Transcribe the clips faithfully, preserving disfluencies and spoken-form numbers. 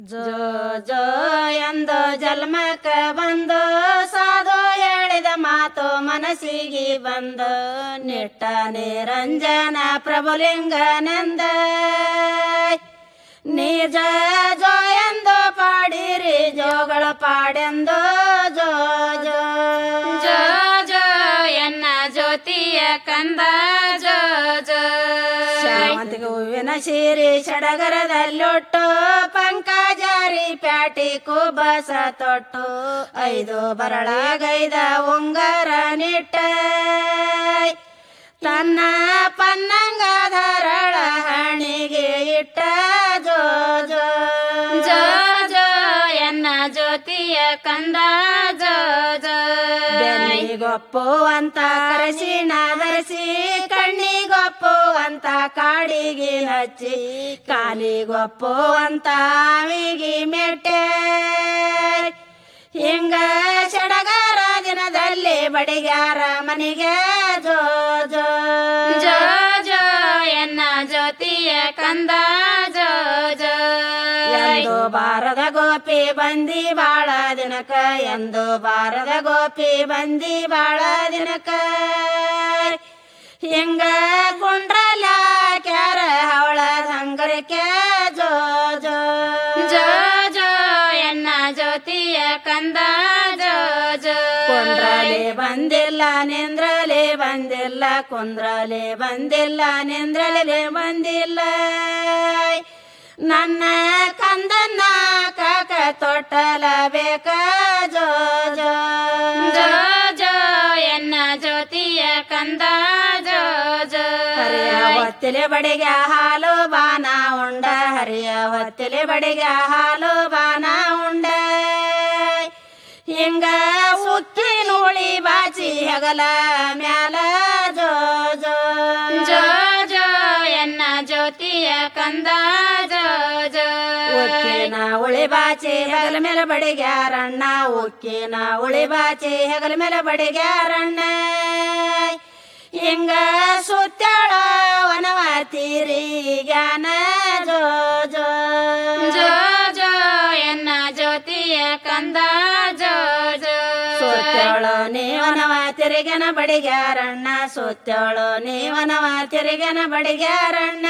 ಜೋ ಜೋ ಎಂದು ಜನ್ಮಕ್ಕ ಬಂದು ಸಾಧು ಹೇಳಿದ ಮಾತು ಮನಸ್ಸಿಗೆ ಬಂದು ನಿಟ್ಟ ನಿರಂಜನ ಪ್ರಭುಲಿಂಗನೆಂದ ನಿಜ ಜೋ ಎಂದು ಪಾಡಿರಿ ಜೋಗಳ ಪಾಡೆಂದು ಜೋ ಜೋ ಜೋ ಜೋ ಎನ್ನ ಜ್ಯೋತಿಯ ಕಂದ ಜೋ ಜೋ ಶಾವಂತಿಗೆ ಹೂವಿನ ಸೀರೆ ಸಡಗರದಲ್ಲೊಟ್ಟು ಪಂಕಜಾರಿ ಪ್ಯಾಟಿ ಕುಬಸ ತೊಟ್ಟು ಐದು ಬರಳಗೈದ ಉಂಗರ ನಿಟ್ಟ ತನ್ನ ಪನ್ನಂಗ ಧಾರಳ ಹಣಿಗೆ ಇಟ್ಟ ಜೋ ಜೋ ಜೋ ಜೋ ಎನ್ನ ಜ್ಯೋತಿಯ ಕಂದ ಜೋ ಜೋ ಬೆನ್ನಿಗೊಪ್ಪು ಅಂತ ಅರಸಿಣ ಧರಿಸಿ ಕಣ್ಣಿಗೊಪ್ಪು ಅಂತ ಕಾಡಿಗೆ ಹಚ್ಚಿ ಕಾಲಿಗೊಪ್ಪು ಅಂತ ಆವಿಗೆ ಮೆಟ್ಟೆ ಹಿಂಗ ಸಡಗರ ದಿನದಲ್ಲಿ ಬಡಿಗ್ಯಾರ ಮನೆಗೆ ಜೋ ಜೋ ಜೋ ಜೋ ಎನ್ನ ಜ್ಯೋತಿಯ ಕಂದ ಜೋ ಜೋ ಎಂದು ಬಾರದ ಗೋಪಿ ಬಂದಿ ಬಾಳ ದಿನಕ ಎಂದು ಬಾರದ ಗೋಪಿ ಬಂದಿ ಬಾಳ ದಿನಕ ಹಿಂಗ ಕುಂಡ್ರಲ ಕ್ಯಾರ ಅವಳ ಸಂಗರಕ್ಕೆ ಜೋ ಜೋ ಜೋ ಜೋ ಎನ್ನ ಜ್ಯೋತಿಯ ಕಂದ ಜೋ ಜೋ ಕುಂದ್ರಲೆ ಬಂದಿಲ್ಲ ನಿಂದ್ರಲೆ ಬಂದಿಲ್ಲ ಕುಂದ್ರಲೆ ಬಂದಿಲ್ಲ ನಿಂದ್ರಲೆ ಬಂದಿಲ್ಲ ನನ್ನ ಕಂದನ್ನ ಕಾಕ ತೊಟ್ಟಲ ಬೇಕ ಜೋ ಜೋ ಜೋ ಜೋ ಎನ್ನ ಜ್ಯೋತಿಯ ಕಂದ ಜೋ ಜೋ ಹರಿಯ ಹೊತ್ತಿಲೆ ಬಡಿಗೆ ಹಾಲು ಬಾನ ಉಂಡ ಹರಿಯ ಹೊತ್ತಿಲೆ ಬಡಿಗೆ ಹಾಲು ಬಾನ ಉಂಡ ಹಿಂಗ ಉಕ್ಕಿ ನೂಳಿ ಬಾಚಿ ಹೆಗಲ ಮ್ಯಾಲ ಜೋ ಜೋ ಜೋ ಜೋ ಎನ್ನ ಜ್ಯೋತಿಯ ಕಂದ ಜೋ ಜೋ ಉಕ್ಕಿನ ಉಳಿ ಬಾಚಿ ಹೆಗಲ ಮೇಲೆ ಬಡಿಗ್ಯಾರಣ್ಣ ಉಕ್ಕಿನ ಉಳಿ ಬಾಚಿ ಹೆಗಲ ಮೇಲೆ ಬಡಿಗ್ಯಾರಣ್ಣ ಹಿಂಗ ಸುತ್ತಾಳ ವನವಾತಿರಿ ಜ್ಞಾನ ಜೋ ಜೋ ಜೋ ಜೋ ಎನ್ನ ಜ್ಯೋತಿಯ ಕಂದ ಜೋ ಜೋ ಸುತ್ತೇಳು ನೀವನವ ತಿರುಗನ ಬಡಿಗ್ಯಾರಣ್ಣ ಸುತ್ತೇಳು ನೀವನವ ತಿರುಗನ ಬಡಿಗ್ಯಾರಣ್ಣ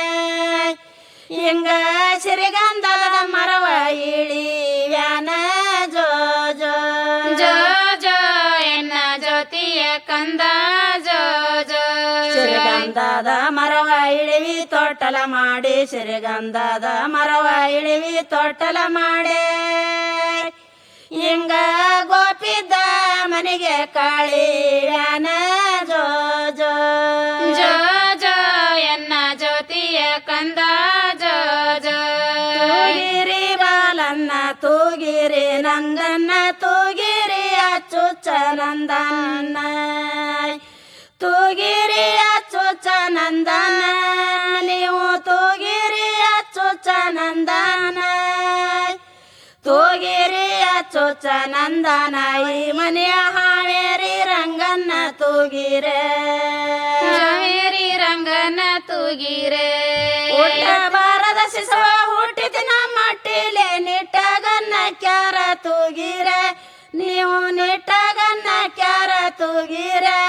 ಹಿಂಗ ಸಿರಿಗಂಧದ ಮರವ ಇಳಿ ವ್ಯಾನ ಜೋ ಜೋ ಜೋ ಜೋ ಎನ್ನ ಜ್ಯೋತಿಯ ಕಂದ ಜೋ ಜೋ ಸಿರಿಗಂಧದ ಮರವ ಇಳಿವಿ ತೊಟ್ಟಲ ಮಾಡಿ ಸಿರಿಗಂಧದ ಮರವ ಇಳಿವಿ ತೊಟ್ಟಲ ಮಾಡಿ ಹಿಂಗ ಗೋಪಿದ್ದ ಮನೆಗೆ ಕಾಳಿ ವ್ಯಾನ ಜೋ ಜೋ ಜೋ ಜೋ ಎನ್ನ ಜ್ಯೋತಿಯ ಕಂದ ಜೋ ಜೋ ತೂಗಿರಿ ಬಾಲನ್ನ ತೂಗಿರಿ ನಂದನ್ನ ತೂಗಿರಿ ಅಚ್ಚುಚ್ಚ ನಂದನ್ನ ತೂಗಿರಿ ಅಚ್ಚುಚ್ಚ ನಂದನ ನೀವು ತೂಗಿರಿ ಅಚ್ಚುಚ್ಚ ನಂದನ ತೂಗಿರಿ ಅಚ್ಚುಚ್ಚ ನಂದನ ಈ ಮನೆಯ ಹಾವೇರಿ ರಂಗನ್ನ ತೂಗಿರೆ ಹಾವೇರಿ ರಂಗನ ತೂಗಿರೆ ಹುಟ್ಟ ಬಾರದ ಶಿಶುವ ಹುಟ್ಟಿದಿನ ಮಟ್ಟಿಲೆ ನಿಟ್ಟಗನ್ನ ಕ್ಯಾರ ತೂಗಿರೆ ನೀವು ನಿಟ್ಟಗನ್ನ ಕ್ಯಾರ ತೂಗಿರೆ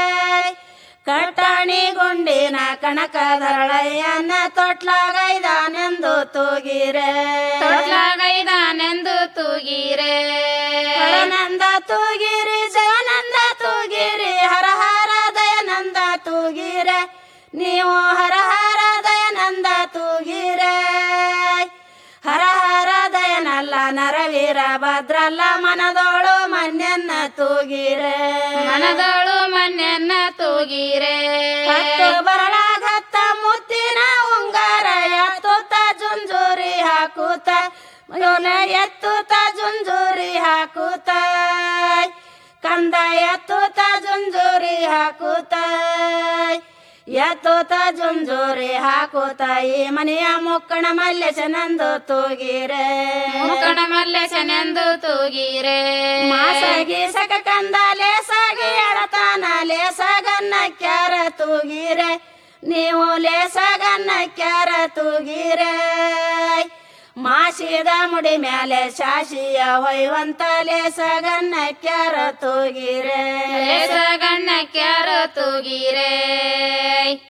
ಕಟಾಣಿ ಗುಂಡಿನ ಕಣಕದರಳಯ್ಯನ ತೊಟ್ಲಾಗೈದಾನೆಂದು ತೂಗಿರೆ ತೊಟ್ಲಾಗೈದಾನೆಂದು ತೂಗಿರೆ ಹರನಂದ ತೂಗಿರಿ ಜಯನಂದ ತೂಗಿರಿ ಹರ ಹರ ದಯನಂದ ತೂಗಿರೆ ನೀವು ಹರ ಹರ ದಯನಂದ ತೂಗಿರೆ ಹರ ಹರ ದಯನಲ್ಲ ನರವೀರ ಭದ್ರಲ್ಲ ಮನದೋಳು ಮನ್ಯನ್ನ ತೂಗಿರೆ ಮನದೋಳು ಮನ್ಯನ್ನ ತೂಗಿರೆ ಹತ್ತು ಬರಳಾಗತ್ತ ಮುತ್ತಿನ ಉಂಗಾರ ಎತ್ತುತ್ತ ಜುಂಜೂರಿ ಹಾಕುತ್ತ ಯೋನ ಎತ್ತುತ್ತ ಜುಂಜೂರಿ ಹಾಕುತ್ತ ಕಂದ ಎತ್ತುತ್ತ ಜುಂಜೂರಿ ಹಾಕುತ್ತ ಎತ್ತುತ್ತ ಜುಂಜೂರಿ ಹಾಕುತ್ತ ಈ ಮನೆಯ ಮುಕ್ಕಣ ಮಲ್ಲೇಶನಂದು ತೂಗಿರೆ ಮುಕ್ಕಣ ಮಲ್ಲೇಶನೆಂದು ತೂಗಿರೆ ಮಾಸಗಿ ಸಕ ಕಂದ ಲೇಸಾಗಿ ಎಳತಾನ ಲೇಸಗನ್ನ ಕ್ಯಾರ ತೂಗಿರೆ ನೀವು ಲೇಸಗನ್ನ ಕ್ಯಾರ ತೂಗಿರೆ ಮಾಸಿದ ಮುಡಿ ಮ್ಯಾಲೆ ಶಾಸಿಯ ಹೊಯ್ವಂತಲೆ ಸಗನ್ನಕ್ಯಾರ ತೂಗಿರೆ ಸಗಣ್ಣಕ್ಯಾರ ತೂಗಿರೆ